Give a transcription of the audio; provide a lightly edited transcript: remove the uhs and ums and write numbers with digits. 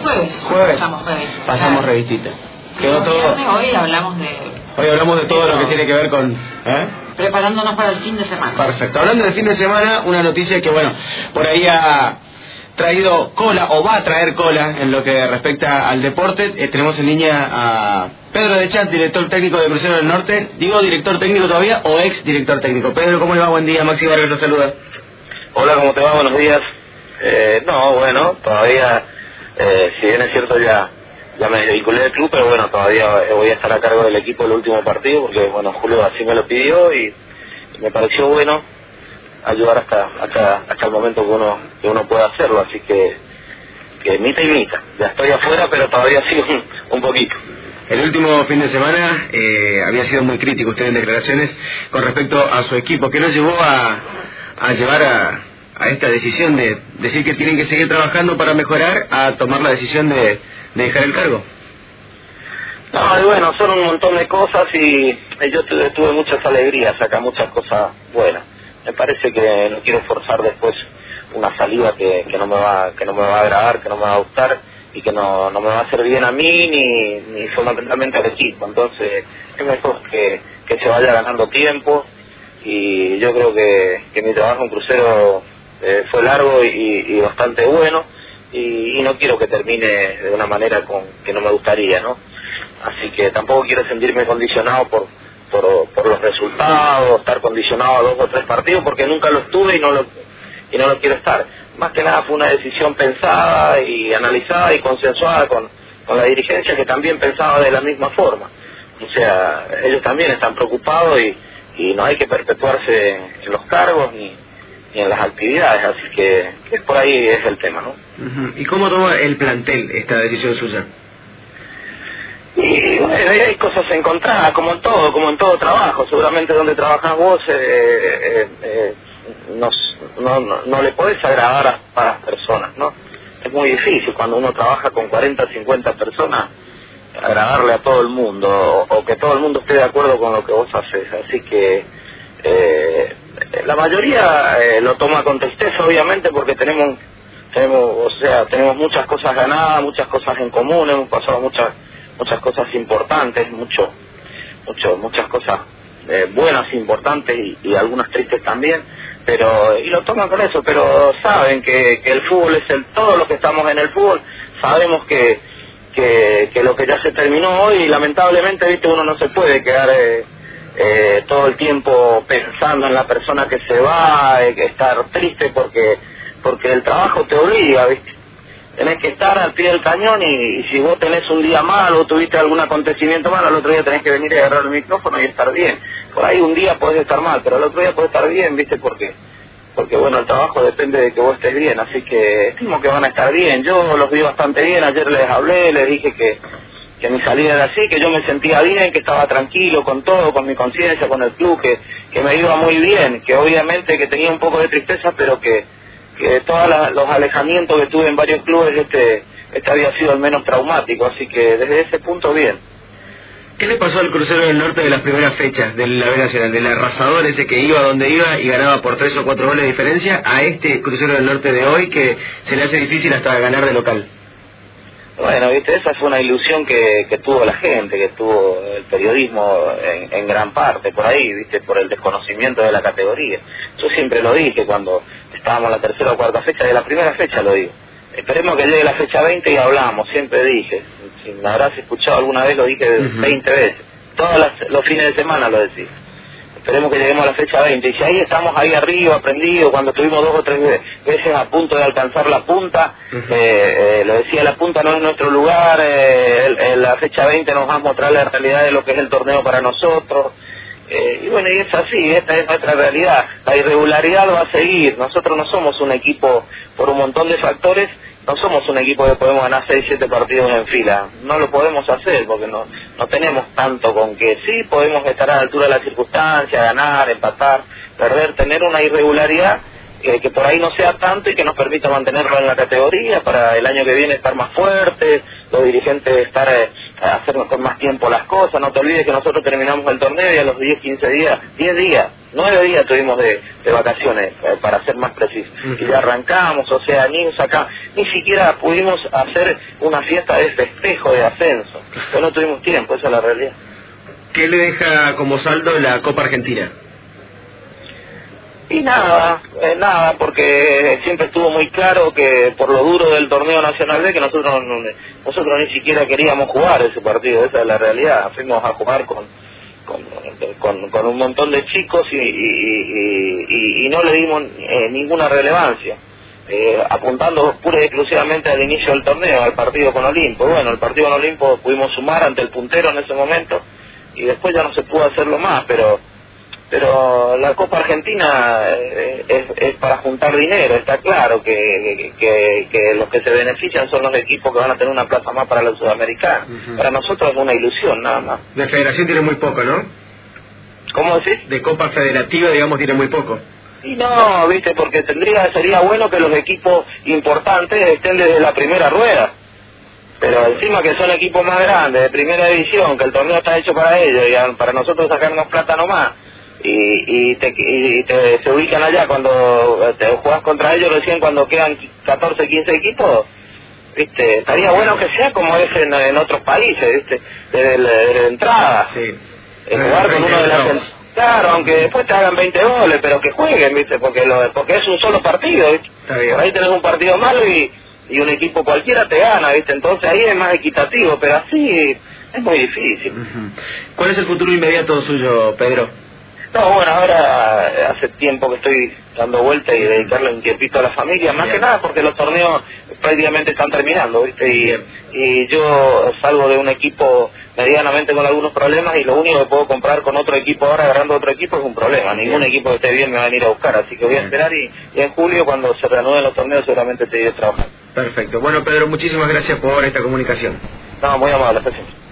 jueves. Jueves. Pasamos revistita. Quedó todo. Hoy hablamos de todo lo que tiene que ver con... preparándonos para el fin de semana. Perfecto. Hablando del fin de semana, una noticia que, bueno, por ahí ha traído cola, o va a traer cola, en lo que respecta al deporte. Tenemos en línea a Pedro de Chat, director técnico de Crucero del Norte. Digo, director técnico todavía, o ex director técnico. Pedro, ¿cómo le va? Buen día. Maxi Vargas lo saluda. Hola, ¿cómo te va? Buenos días. No, bueno, todavía, si bien es cierto, ya me desvinculé del club, pero bueno, todavía voy a estar a cargo del equipo del último partido, porque bueno, Julio así me lo pidió y me pareció bueno ayudar hasta el momento que uno pueda hacerlo, así que mitad y mitad. Ya estoy afuera, pero todavía sí un poquito. El último fin de semana había sido muy crítico usted en declaraciones con respecto a su equipo. ¿Qué nos llevó a llevar a esta decisión de decir que tienen que seguir trabajando para mejorar, a tomar la decisión de dejar el cargo? No, y bueno, son un montón de cosas y yo tuve muchas alegrías acá, muchas cosas buenas. Me parece que no quiero forzar después una salida que no me va a agradar, que no me va a gustar y que no me va a hacer bien a mí ni fundamentalmente al equipo. Entonces es mejor que se vaya ganando tiempo, y yo creo que mi trabajo en Crucero fue largo y bastante bueno, y no quiero que termine de una manera que no me gustaría, ¿no? Así que tampoco quiero sentirme condicionado por los resultados, estar condicionado a 2 o 3 partidos, porque nunca lo estuve y no lo quiero estar. Más que nada fue una decisión pensada y analizada y consensuada con la dirigencia, que también pensaba de la misma forma. O sea, ellos también están preocupados y no hay que perpetuarse en los cargos ni en las actividades, así que por ahí es el tema, ¿no? ¿Y cómo toma el plantel esta decisión suya? Y bueno, hay cosas encontradas, como en todo trabajo. Seguramente donde trabajas vos no le podés agradar a las personas, ¿no? Es muy difícil cuando uno trabaja con 40, 50 personas agradarle a todo el mundo, o que todo el mundo esté de acuerdo con lo que vos haces. Así que la mayoría lo toma con tristeza, obviamente, porque tenemos muchas cosas ganadas, muchas cosas en común, hemos pasado muchas cosas importantes, muchas cosas buenas, importantes y algunas tristes también, y lo toman con eso, pero saben que el fútbol es todo lo que estamos en el fútbol. Sabemos que lo que ya se terminó hoy, lamentablemente, viste, uno no se puede quedar todo el tiempo pensando en la persona que se va, estar triste porque el trabajo te obliga, viste. Tenés que estar al pie del cañón, y si vos tenés un día malo o tuviste algún acontecimiento malo, al otro día tenés que venir a agarrar el micrófono y estar bien. Por ahí un día podés estar mal, pero al otro día podés estar bien, ¿viste? Porque bueno, el trabajo depende de que vos estés bien, así que estimo que van a estar bien. Yo los vi bastante bien, ayer les hablé, les dije que mi salida era así, que yo me sentía bien, que estaba tranquilo con todo, con mi conciencia, con el club, que me iba muy bien, que obviamente que tenía un poco de tristeza, pero que todos los alejamientos que tuve en varios clubes, este había sido el menos traumático, así que desde ese punto bien. ¿Qué le pasó al Crucero del Norte de las primeras fechas de la B Nacional, del arrasador ese que iba donde iba y ganaba por 3 o 4 goles de diferencia, a este Crucero del Norte de hoy, que se le hace difícil hasta ganar de local? Bueno, viste, esa fue una ilusión que tuvo la gente, que tuvo el periodismo en gran parte por ahí, viste, por el desconocimiento de la categoría. Yo siempre lo dije cuando estábamos en la 3ª o 4ª fecha, de la primera fecha lo digo. Esperemos que llegue la fecha 20 y hablamos, siempre dije. Si me habrás escuchado alguna vez, lo dije 20 veces. Todos los fines de semana lo decía. Esperemos que lleguemos a la fecha 20. Y si ahí estamos ahí arriba, prendidos, cuando estuvimos 2 o 3 veces a punto de alcanzar la punta, lo decía, la punta no es nuestro lugar, la fecha 20 nos va a mostrar la realidad de lo que es el torneo para nosotros. Y bueno, y es así, esta es nuestra realidad. La irregularidad va a seguir. Nosotros no somos un equipo, por un montón de factores, no somos un equipo que podemos ganar 6, 7 partidos en fila. No lo podemos hacer porque no tenemos tanto con que. Sí, podemos estar a la altura de las circunstancias, ganar, empatar, perder, tener una irregularidad que por ahí no sea tanto y que nos permita mantenerlo en la categoría para el año que viene estar más fuertes, los dirigentes estar hacer con más tiempo las cosas. No te olvides que nosotros terminamos el torneo y a los 10 días, 9 días tuvimos de vacaciones, para ser más precisos. Y ya arrancamos, o sea, ni siquiera pudimos hacer una fiesta de festejo de ascenso, pues no tuvimos tiempo, esa es la realidad. ¿Qué le deja como saldo la Copa Argentina? Y nada, porque siempre estuvo muy claro que por lo duro del torneo nacional B, que nosotros ni siquiera queríamos jugar ese partido, esa es la realidad. Fuimos a jugar con un montón de chicos y no le dimos ninguna relevancia, apuntando pura y exclusivamente al inicio del torneo, al partido con Olimpo. Bueno, el partido con Olimpo pudimos sumar ante el puntero en ese momento y después ya no se pudo hacerlo más, pero la Copa Argentina es para juntar dinero. Está claro que los que se benefician son los equipos que van a tener una plaza más para la Sudamericana. Para nosotros es una ilusión, nada más. De federación tiene muy poco, ¿no? ¿Cómo decís? De Copa Federativa, digamos, tiene muy poco. Y no, viste, porque sería bueno que los equipos importantes estén desde la primera rueda. Pero encima que son equipos más grandes, de primera división, que el torneo está hecho para ellos y para nosotros sacarnos plata nomás. Y se ubican allá cuando te jugás contra ellos recién cuando quedan 14, 15 equipos, ¿viste? Estaría bueno que sea como es en otros países, ¿viste? Desde la entrada. Sí. Jugar con uno de las... Claro, aunque después te hagan 20 goles, pero que jueguen, ¿viste? Porque es un solo partido, ¿viste? Está bien. Por ahí tenés un partido malo y un equipo cualquiera te gana, ¿viste? Entonces ahí es más equitativo, pero así es muy difícil. ¿Cuál es el futuro inmediato suyo, Pedro? No, bueno, ahora hace tiempo que estoy dando vuelta y dedicarle un tiempito a la familia, más que nada porque los torneos prácticamente están terminando, ¿viste? Y yo salgo de un equipo medianamente con algunos problemas y lo único que puedo comprar con otro equipo ahora, agarrando otro equipo, es un problema. Ningún equipo que esté bien me va a venir a buscar, así que voy a esperar y en julio, cuando se reanuden los torneos, seguramente te iré trabajando. Perfecto. Bueno, Pedro, muchísimas gracias por esta comunicación. No, muy amable, hasta siempre.